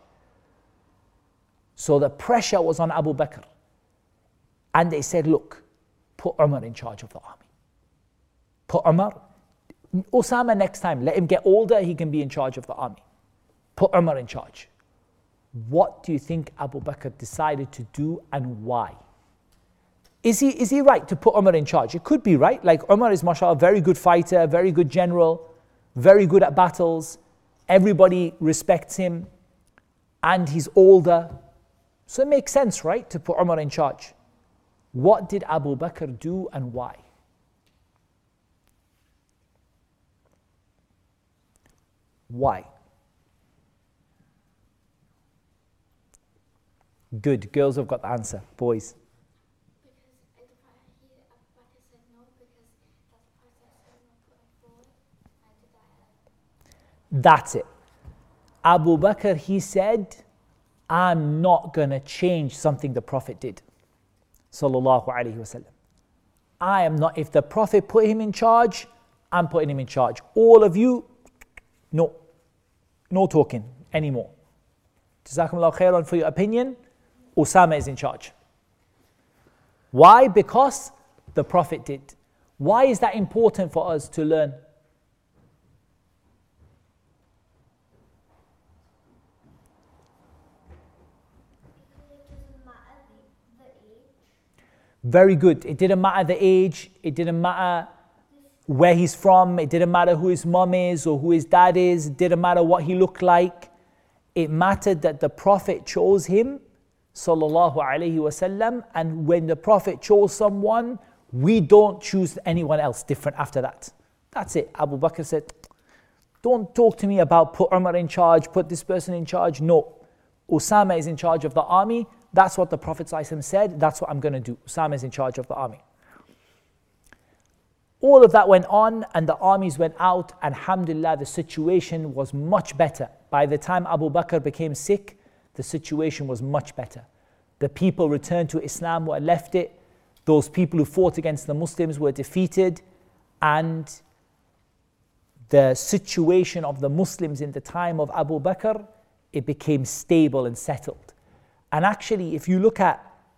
So the pressure was on Abu Bakr. And they said, look, put Umar in charge of the army. Put Umar. Usama next time, let him get older, he can be in charge of the army. Put Umar in charge. What do you think Abu Bakr decided to do, and why? Is he right to put Umar in charge? It could be right. Like Umar is, mashallah, a very good fighter, very good general, very good at battles. Everybody respects him, and he's older. So it makes sense, right, to put Umar in charge. What did Abu Bakr do, and why? Why? Good. Girls have got the answer. Boys. Because Abu Bakr said no, because that's the process of not putting forward. That's it. Abu Bakr, he said, I'm not going to change something the Prophet did. Sallallahu Alaihi Wasallam. I am not, if the Prophet put him in charge, I'm putting him in charge. All of you, no talking anymore. Jazakumullah khairan for your opinion. Usama is in charge. Why? Because the Prophet did. Why is that important for us to learn? Because it doesn't matter the age. Very good. It didn't matter the age. It didn't matter where he's from. It didn't matter who his mom is or who his dad is. It didn't matter what he looked like. It mattered that the Prophet chose him, sallallahu alaihi wasallam, and when the Prophet chose someone, we don't choose anyone else different after that. That's it. Abu Bakr said, don't talk to me about put Umar in charge, put this person in charge. No. Usama is in charge of the army. That's what the Prophet ﷺ said. That's what I'm going to do. Usama is in charge of the army. All of that went on and the armies went out. And alhamdulillah, the situation was much better. By the time Abu Bakr became sick, the situation was much better. The people returned to Islam who had left it. Those people who fought against the Muslims were defeated. And the situation of the Muslims in the time of Abu Bakr, it became stable and settled. And actually, if you look at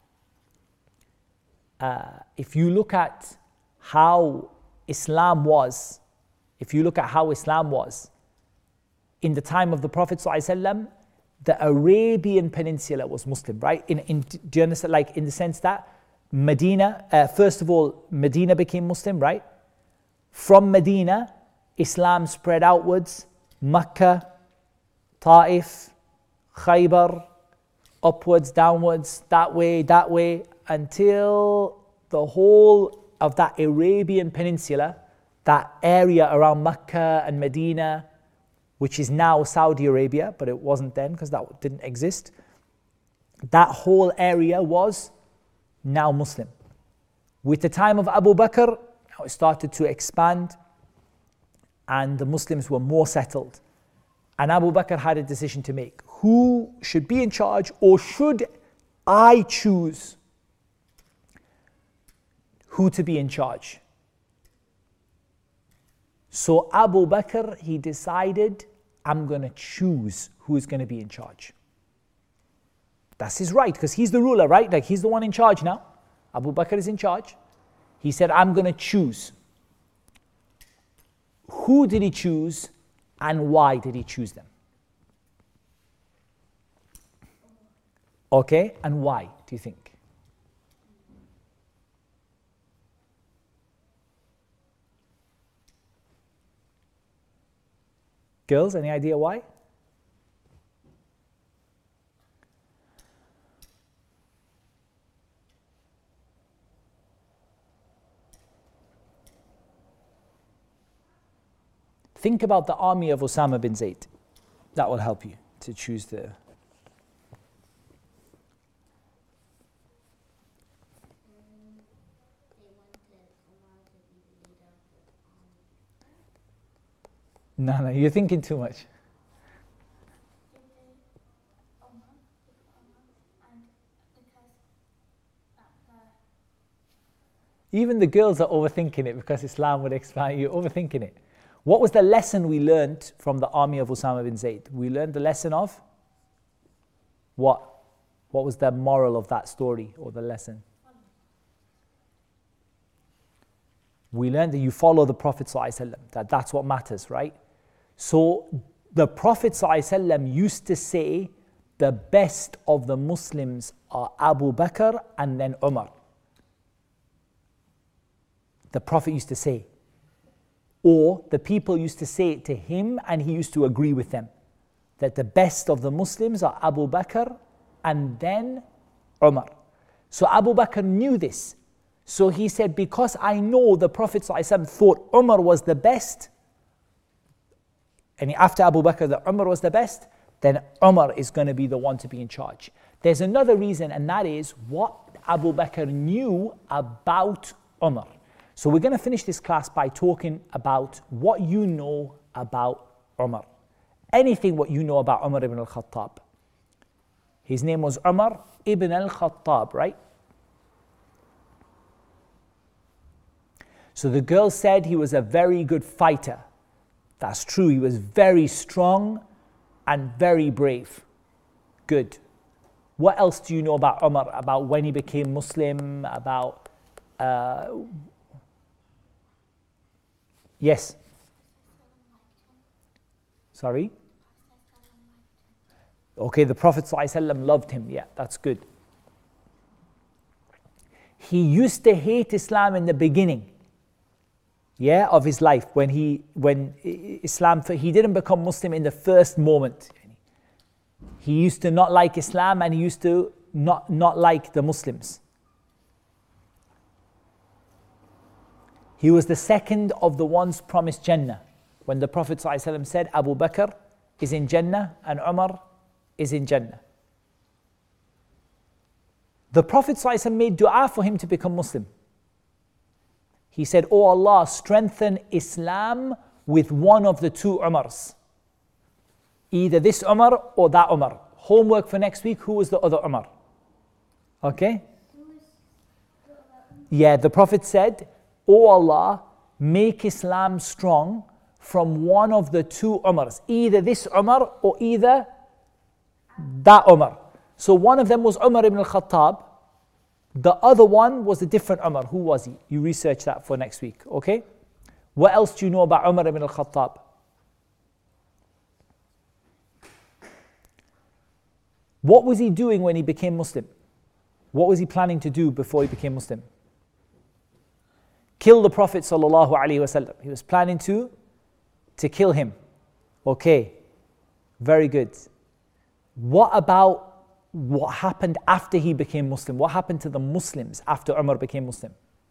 how Islam was, in the time of the Prophet ﷺ, the Arabian Peninsula was Muslim, right? Do you understand? Like in the sense that Medina, first of all, Medina became Muslim, right? From Medina, Islam spread outwards, Makkah, Ta'if, Khaybar, upwards, downwards, that way, until the whole of that Arabian Peninsula, that area around Makkah and Medina, which is now Saudi Arabia, but it wasn't then because that didn't exist. That whole area was now Muslim. With the time of Abu Bakr, it started to expand and the Muslims were more settled. And Abu Bakr had a decision to make. Who should be in charge, or should I choose who to be in charge? So Abu Bakr, he decided, I'm going to choose who is going to be in charge. That's his right, because he's the ruler, right? Like he's the one in charge now. Abu Bakr is in charge. He said, I'm going to choose. Who did he choose and why did he choose them? Okay, and why do you think? Girls, any idea why? Think about the army of Osama bin Zayd. That will help you to choose the... No, you're thinking too much. Even the girls are overthinking it because Islam would expand. You're overthinking it. What was the lesson we learned from the army of Osama bin Zayd? We learned the lesson of what? What was the moral of that story or the lesson? We learned that you follow the Prophet ﷺ, that's what matters, right? So the Prophet ﷺ used to say the best of the Muslims are Abu Bakr and then Umar. The Prophet used to say, or the people used to say it to him and he used to agree with them, that the best of the Muslims are Abu Bakr and then Umar. So Abu Bakr knew this. So he said, because I know the Prophet ﷺ thought Umar was the best, and after Abu Bakr that Umar was the best, then Umar is going to be the one to be in charge. There's another reason, and that is what Abu Bakr knew about Umar. So we're going to finish this class by talking about what you know about Umar. Anything what you know about Umar ibn al-Khattab. His name was Umar ibn al-Khattab, right? So the girl said he was a very good fighter. That's true, he was very strong and very brave. Good. What else do you know about Umar? About when he became Muslim? About... Yes? Sorry? Okay, the Prophet ﷺ loved him. Yeah, that's good. He used to hate Islam in the beginning. Yeah, of his life, when Islam, he didn't become Muslim in the first moment. He used to not like Islam and he used to not like the Muslims. He was the second of the ones promised Jannah. When the Prophet ﷺ said Abu Bakr is in Jannah and Umar is in Jannah. The Prophet ﷺ made dua for him to become Muslim. He said, "Oh Allah, strengthen Islam with one of the two Umars. Either this Umar or that Umar." Homework for next week, who was the other Umar? Okay? Yeah, the Prophet said, "Oh Allah, make Islam strong from one of the two Umars. Either this Umar or either that Umar." So one of them was Umar ibn al-Khattab. The other one was a different Umar. Who was he? You research that for next week, okay? What else do you know about Umar ibn al-Khattab? What was he doing when he became Muslim? What was he planning to do before he became Muslim? Kill the Prophet sallallahu alaihi wasallam. He was planning to kill him. Okay, very good. What about what happened after he became Muslim? What happened to the Muslims after Umar became Muslim?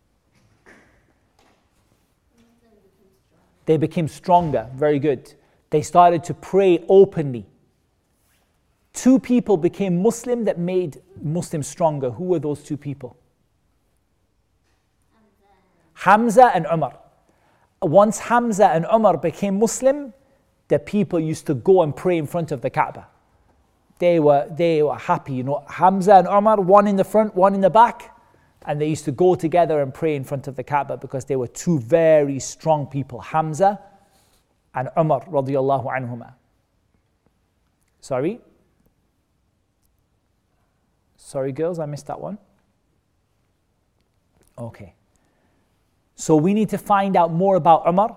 They became stronger. Very good. They started to pray openly. Two people became Muslim that made Muslims stronger. Who were those two people? Hamza and Umar. Once Hamza and Umar became Muslim, the people used to go and pray in front of the Kaaba. They were happy, Hamza and Umar, one in the front, one in the back, and they used to go together and pray in front of the Kaaba because they were two very strong people, Hamza and Umar radiyallahu anhuma. Sorry girls, I missed that one. Okay. So we need to find out more about Umar.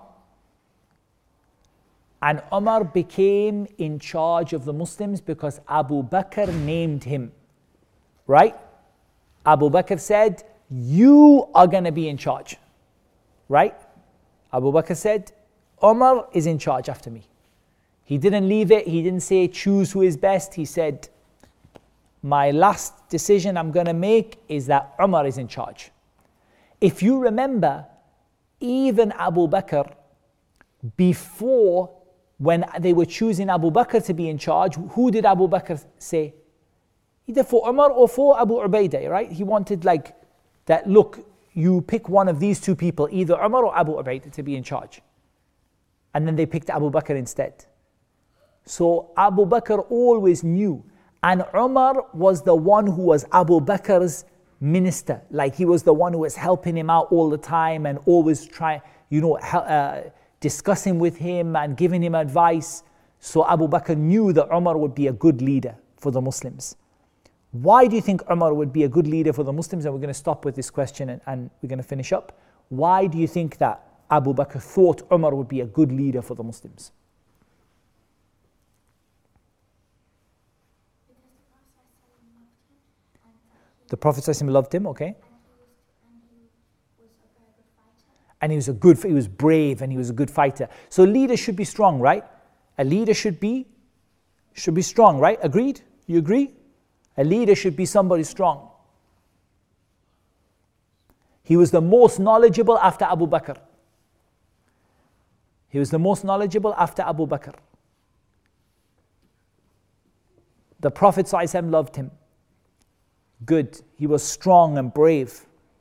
And Umar became in charge of the Muslims because Abu Bakr named him. Right? Abu Bakr said, "You are going to be in charge." Right? Abu Bakr said, "Umar is in charge after me." He didn't leave it. He didn't say, "Choose who is best." He said, "My last decision I'm going to make is that Umar is in charge." If you remember, even Abu Bakr, before, when they were choosing Abu Bakr to be in charge, who did Abu Bakr say? Either for Umar or for Abu Ubaidah, right? He wanted that, look, you pick one of these two people, either Umar or Abu Ubaidah, to be in charge. And then they picked Abu Bakr instead. So Abu Bakr always knew. And Umar was the one who was Abu Bakr's minister. He was the one who was helping him out all the time and always discussing with him and giving him advice. So Abu Bakr knew that Umar would be a good leader for the Muslims. Why do you think Umar would be a good leader for the Muslims? And we're going to stop with this question and we're going to finish up. Why do you think that Abu Bakr thought Umar would be a good leader for the Muslims? The Prophet ﷺ loved him, okay? And he was brave and he was a good fighter. So leaders should be strong, right? A leader should be strong, right? Agreed? You agree? A leader should be somebody strong. He was the most knowledgeable after Abu Bakr. He was the most knowledgeable after Abu Bakr. The Prophet ﷺ loved him. Good. He was strong and brave.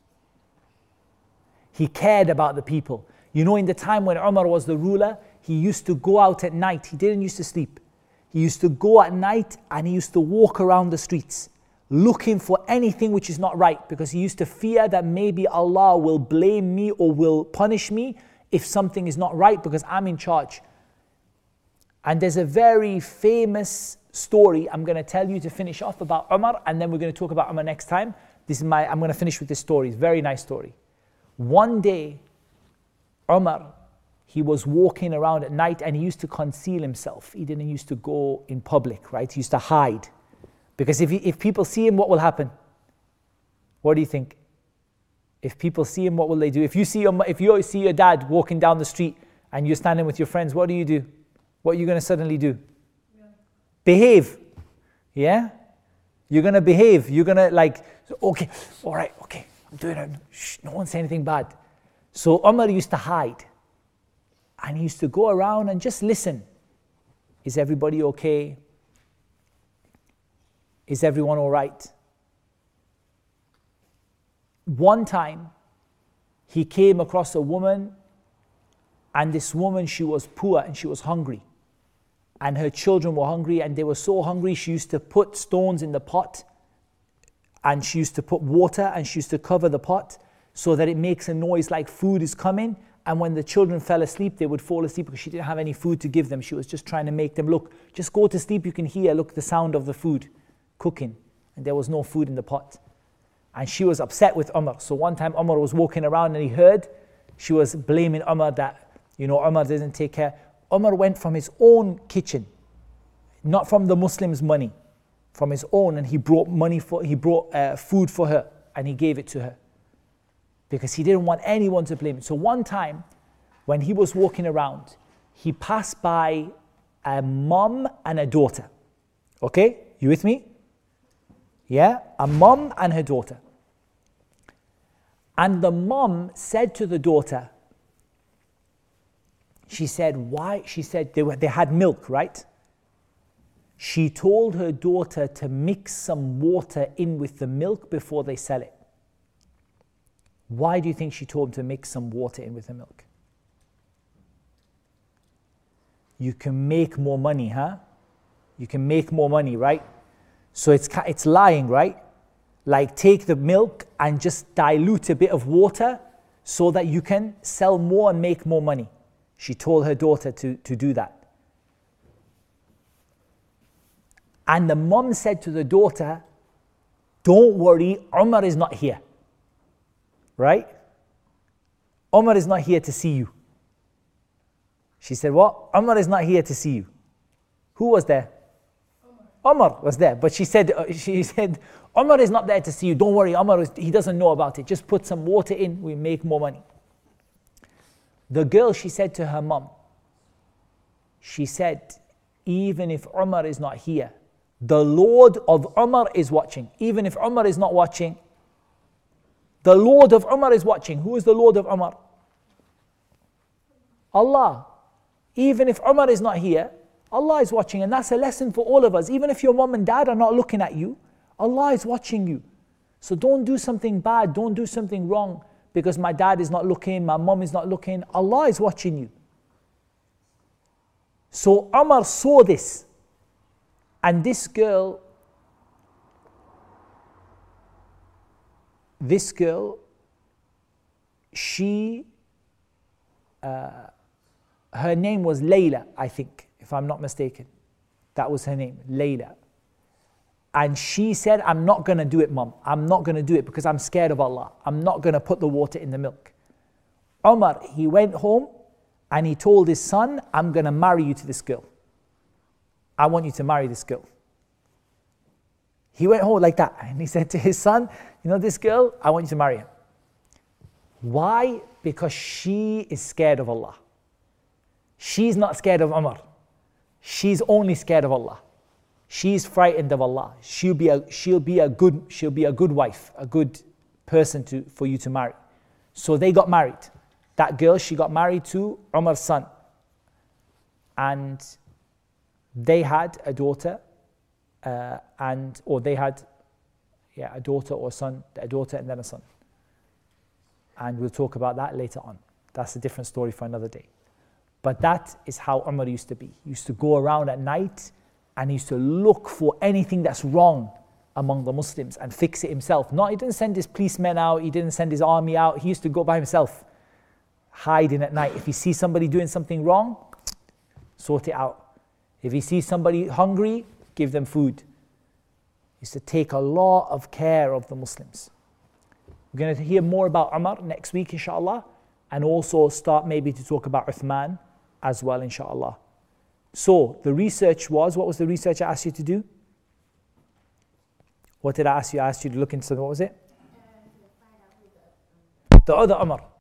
He cared about the people. In the time when Umar was the ruler, he used to go out at night. He didn't used to sleep. He used to go at night and he used to walk around the streets looking for anything which is not right, because he used to fear that maybe Allah will blame me or will punish me if something is not right because I'm in charge. And there's a very famous story I'm going to tell you to finish off about Umar, and then we're going to talk about Umar next time. I'm going to finish with this story. It's a very nice story. One day, Umar, he was walking around at night and he used to conceal himself. He didn't used to go in public, right? He used to hide. Because if people see him, what will happen? What do you think? If people see him, what will they do? If you see your dad walking down the street and you're standing with your friends, what do? What are you going to suddenly do? Behave. Yeah? You're going to behave. You're going to okay, all right, okay, I'm doing it. Shh, no one say anything bad. So Umar used to hide. And he used to go around and just listen. Is everybody okay? Is everyone all right? one time he came across a woman, and this woman, she was poor and she was hungry. And her children were hungry, and they were so hungry, she used to put stones in the pot, and she used to put water, and she used to cover the pot so that it makes a noise like food is coming. And when the children fell asleep, they would fall asleep because she didn't have any food to give them. She was just trying to make them, look, just go to sleep, you can hear, look, the sound of the food cooking. And there was no food in the pot. And she was upset with Umar. So one time Umar was walking around and he heard, she was blaming Umar that, Umar doesn't take care. Umar went from his own kitchen, not from the Muslims' money, from his own, and he brought food for her, and he gave it to her because he didn't want anyone to blame it. So one time when he was walking around, he passed by a mom and a daughter. Okay, you with me? Yeah, a mom and her daughter. And the mom said to the daughter, she said, why? She said they had milk, right? She told her daughter to mix some water in with the milk before they sell it. Why do you think she told him to mix some water in with the milk? You can make more money, huh? You can make more money, right? So it's lying, right? Like take the milk and just dilute a bit of water so that you can sell more and make more money. She told her daughter to do that. And the mom said to the daughter, don't worry, Umar is not here. Right? Umar is not here to see you. She said, what? Umar is not here to see you. Who was there? Umar was there. But she said, Umar is not there to see you. Don't worry, he doesn't know about it. Just put some water in, we make more money. The girl, she said to her mom, she said, even if Umar is not here, the Lord of Umar is watching. Even if Umar is not watching, the Lord of Umar is watching. Who is the Lord of Umar? Allah. Even if Umar is not here, Allah is watching. And that's a lesson for all of us. Even if your mom and dad are not looking at you, Allah is watching you. So don't do something bad, don't do something wrong because my dad is not looking, my mom is not looking. Allah is watching you. So Umar saw this, and this girl, she, her name was Layla, I think, if I'm not mistaken. That was her name, Layla. And she said, I'm not going to do it, Mom. I'm not going to do it because I'm scared of Allah. I'm not going to put the water in the milk. Umar, he went home and he told his son, I'm going to marry you to this girl. I want you to marry this girl. He went home like that and he said to his son, this girl, I want you to marry her. Why? Because she is scared of Allah. She's not scared of Umar. She's only scared of Allah. She's frightened of Allah. She'll be a good wife, a good person for you to marry. So they got married. That girl, she got married to Umar's son. And they had a daughter, they had a daughter or a son, a daughter and then a son. And we'll talk about that later on. That's a different story for another day. But that is how Umar used to be. He used to go around at night and he used to look for anything that's wrong among the Muslims and fix it himself. He didn't send his policemen out, he didn't send his army out, he used to go by himself, hiding at night. If he sees somebody doing something wrong, sort it out. If he sees somebody hungry, give them food. He used to take a lot of care of the Muslims. We're going to hear more about Umar next week, inshallah, and also start maybe to talk about Uthman as well, inshallah. So the research was, what was the research I asked you to do? What did I ask you? I asked you to look into something, what was it? The other Umar.